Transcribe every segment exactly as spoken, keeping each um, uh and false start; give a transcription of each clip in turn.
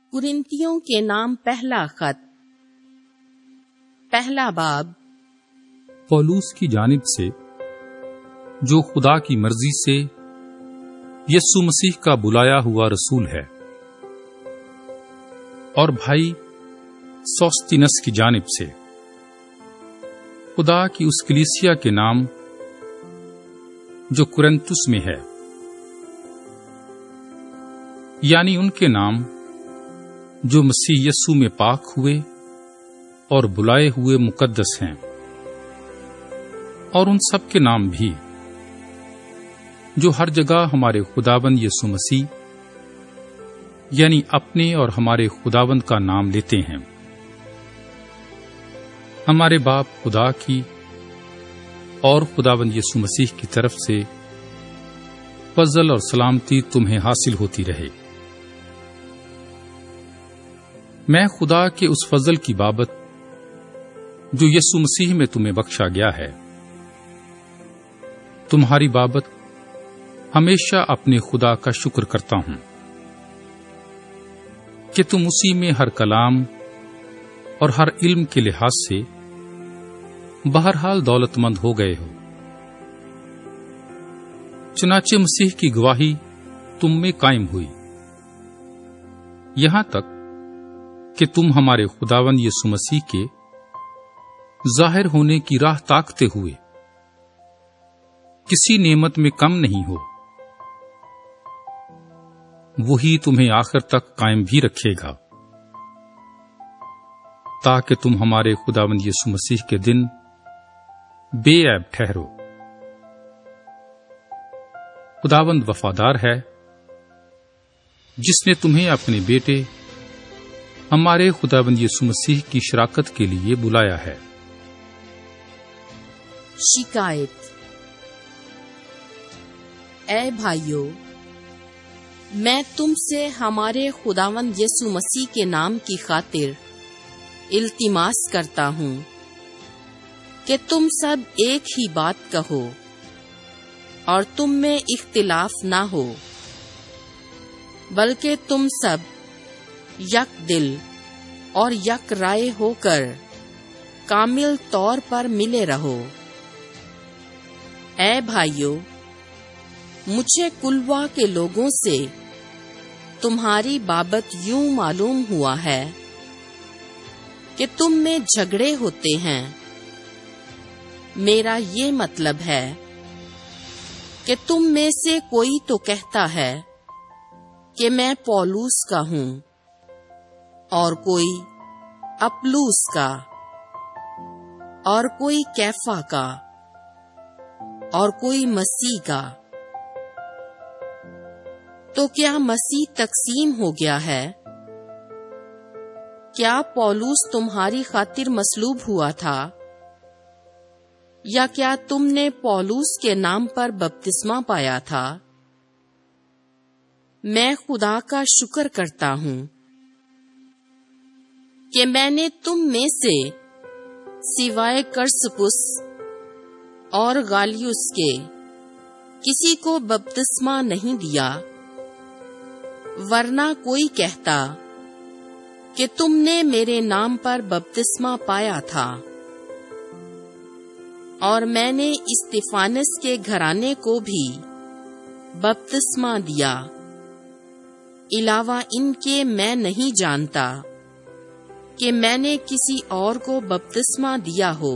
کرنتیوں کے نام پہلا خط پہلا باب۔ پولوس کی جانب سے جو خدا کی مرضی سے یسوع مسیح کا بلایا ہوا رسول ہے، اور بھائی سوستینس کی جانب سے خدا کی اس کلیسیا کے نام جو کرنتس میں ہے، یعنی ان کے نام جو مسیح یسوع میں پاک ہوئے اور بلائے ہوئے مقدس ہیں، اور ان سب کے نام بھی جو ہر جگہ ہمارے خداوند یسوع مسیح یعنی اپنے اور ہمارے خداوند کا نام لیتے ہیں۔ ہمارے باپ خدا کی اور خداوند یسوع مسیح کی طرف سے فضل اور سلامتی تمہیں حاصل ہوتی رہے۔ میں خدا کے اس فضل کی بابت جو یسوع مسیح میں تمہیں بخشا گیا ہے، تمہاری بابت ہمیشہ اپنے خدا کا شکر کرتا ہوں کہ تم اسی میں ہر کلام اور ہر علم کے لحاظ سے بہرحال دولت مند ہو گئے ہو۔ چنانچہ مسیح کی گواہی تم میں قائم ہوئی، یہاں تک کہ تم ہمارے خداوند یسوع مسیح کے ظاہر ہونے کی راہ تاکتے ہوئے کسی نعمت میں کم نہیں ہو۔ وہی تمہیں آخر تک قائم بھی رکھے گا، تاکہ تم ہمارے خداوند یسوع مسیح کے دن بے عیب ٹھہرو۔ خداوند وفادار ہے، جس نے تمہیں اپنے بیٹے ہمارے خداوند یسوع مسیح کی شراکت کے لیے بلایا ہے۔ شکایت۔ اے بھائیو، میں تم سے ہمارے خداوند یسوع مسیح کے نام کی خاطر التماس کرتا ہوں کہ تم سب ایک ہی بات کہو اور تم میں اختلاف نہ ہو، بلکہ تم سب یک دل اور یک رائے ہو کر کامل طور پر ملے رہو۔ اے بھائیو، مجھے کلوا کے لوگوں سے تمہاری بابت یوں معلوم ہوا ہے کہ تم میں جھگڑے ہوتے ہیں۔ میرا یہ مطلب ہے کہ تم میں سے کوئی تو کہتا ہے کہ میں پولوس کا ہوں، اور کوئی اپلوس کا، اور کوئی کیفا کا، اور کوئی مسیح کا۔ تو کیا مسیح تقسیم ہو گیا ہے؟ کیا پولوس تمہاری خاطر مصلوب ہوا تھا؟ یا کیا تم نے پولوس کے نام پر بپتسمہ پایا تھا؟ میں خدا کا شکر کرتا ہوں کہ میں نے تم میں سے سوائے کرسپس اور غالیوس کے کسی کو بپتسمہ نہیں دیا، ورنہ کوئی کہتا کہ تم نے میرے نام پر بپتسمہ پایا تھا، اور میں نے استفانس کے گھرانے کو بھی بپتسمہ دیا۔ علاوہ ان کے میں نہیں جانتا کہ میں نے کسی اور کو بپتسمہ دیا ہو،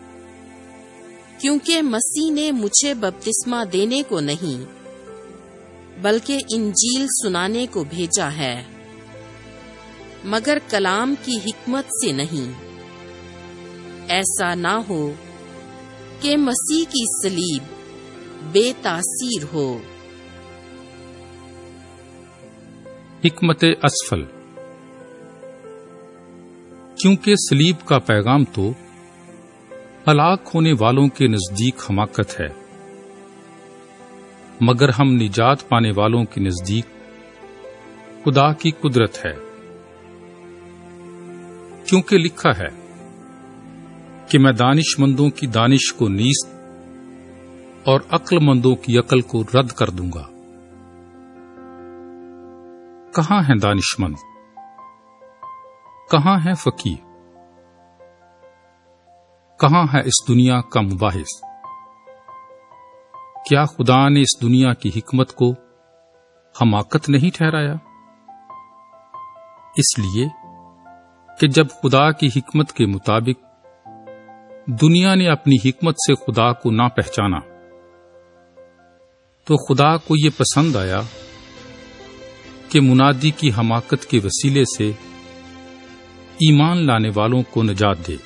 کیونکہ مسیح نے مجھے بپتسمہ دینے کو نہیں بلکہ انجیل سنانے کو بھیجا ہے، مگر کلام کی حکمت سے نہیں، ایسا نہ ہو کہ مسیح کی صلیب بے تاثیر ہو۔ حکمت اسفل۔ کیونکہ صلیب کا پیغام تو ہلاک ہونے والوں کے نزدیک حماقت ہے، مگر ہم نجات پانے والوں کے نزدیک خدا کی قدرت ہے۔ کیونکہ لکھا ہے کہ میں دانش مندوں کی دانش کو نیست اور عقل مندوں کی عقل کو رد کر دوں گا۔ کہاں ہیں دانش مند؟ کہاں ہے فقیر؟ کہاں ہے اس دنیا کا مباحث؟ کیا خدا نے اس دنیا کی حکمت کو حماقت نہیں ٹھہرایا؟ اس لیے کہ جب خدا کی حکمت کے مطابق دنیا نے اپنی حکمت سے خدا کو نہ پہچانا تو خدا کو یہ پسند آیا کہ منادی کی حماقت کے وسیلے سے ایمان لانے والوں کو نجات دے۔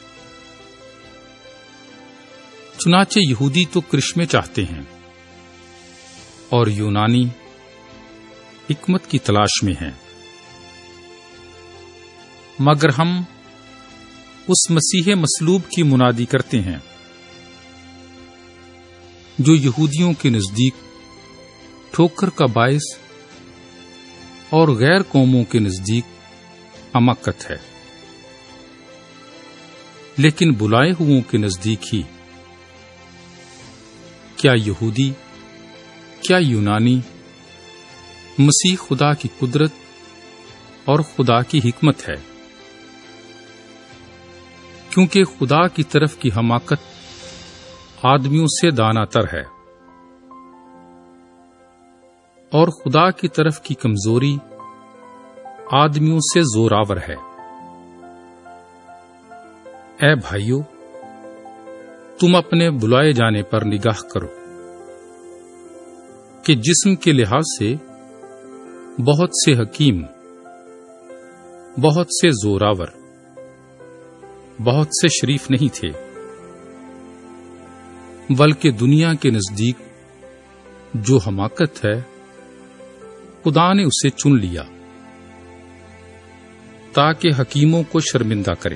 چنانچہ یہودی تو کرشمے چاہتے ہیں اور یونانی حکمت کی تلاش میں ہیں، مگر ہم اس مسیح مصلوب کی منادی کرتے ہیں جو یہودیوں کے نزدیک ٹھوکر کا باعث اور غیر قوموں کے نزدیک حماقت ہے، لیکن بلائے ہوئوں کے نزدیک ہی کیا یہودی کیا یونانی مسیح خدا کی قدرت اور خدا کی حکمت ہے، کیونکہ خدا کی طرف کی حماقت آدمیوں سے دانا تر ہے اور خدا کی طرف کی کمزوری آدمیوں سے زوراور ہے۔ اے بھائیو، تم اپنے بلائے جانے پر نگاہ کرو کہ جسم کے لحاظ سے بہت سے حکیم، بہت سے زوراور، بہت سے شریف نہیں تھے، بلکہ دنیا کے نزدیک جو حماقت ہے خدا نے اسے چن لیا تاکہ حکیموں کو شرمندہ کرے،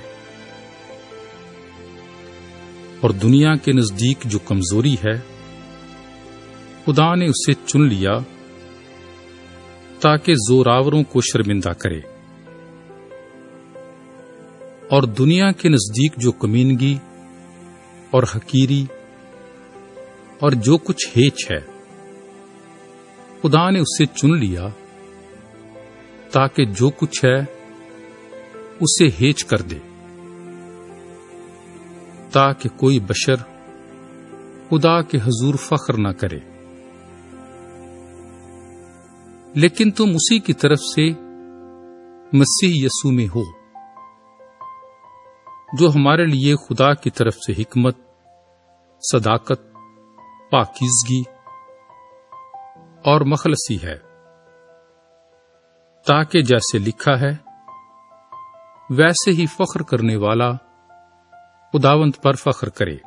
اور دنیا کے نزدیک جو کمزوری ہے خدا نے اسے چن لیا تاکہ زوراوروں کو شرمندہ کرے، اور دنیا کے نزدیک جو کمینگی اور حقیری اور جو کچھ ہیچ ہے خدا نے اسے چن لیا تاکہ جو کچھ ہے اسے ہیچ کر دے، تاکہ کوئی بشر خدا کے حضور فخر نہ کرے، لیکن تم اسی کی طرف سے مسیح یسوع میں ہو، جو ہمارے لیے خدا کی طرف سے حکمت، صداقت، پاکیزگی اور مخلصی ہے، تاکہ جیسے لکھا ہے ویسے ہی فخر کرنے والا خداوند پر فخر کرے۔